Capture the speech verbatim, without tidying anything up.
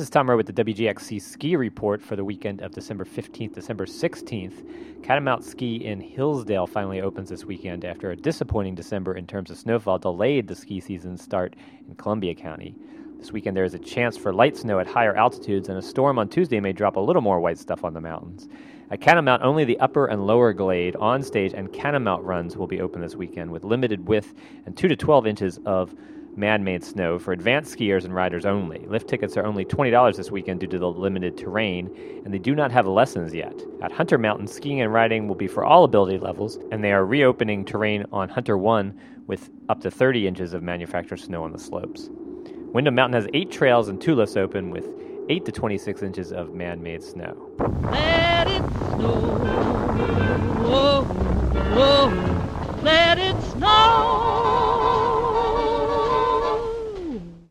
is Tom Rowe with the W G X C Ski Report for the weekend of December fifteenth, December sixteenth. Catamount Ski in Hillsdale finally opens this weekend after a disappointing December in terms of snowfall delayed the ski season start in Columbia County. This weekend there is a chance for light snow at higher altitudes, and a storm on Tuesday may drop a little more white stuff on the mountains. At Catamount, only the upper and lower glade, on stage, and Catamount runs will be open this weekend with limited width and two to twelve inches of man-made snow for advanced skiers and riders only. Lift tickets are only twenty dollars this weekend due to the limited terrain, and they do not have lessons yet. At Hunter Mountain, skiing and riding will be for all ability levels, and they are reopening terrain on Hunter one with up to thirty inches of manufactured snow on the slopes. Windham Mountain has eight trails and two lifts open with eight to twenty-six inches of man-made snow. Let it snow, whoa, whoa, let it snow.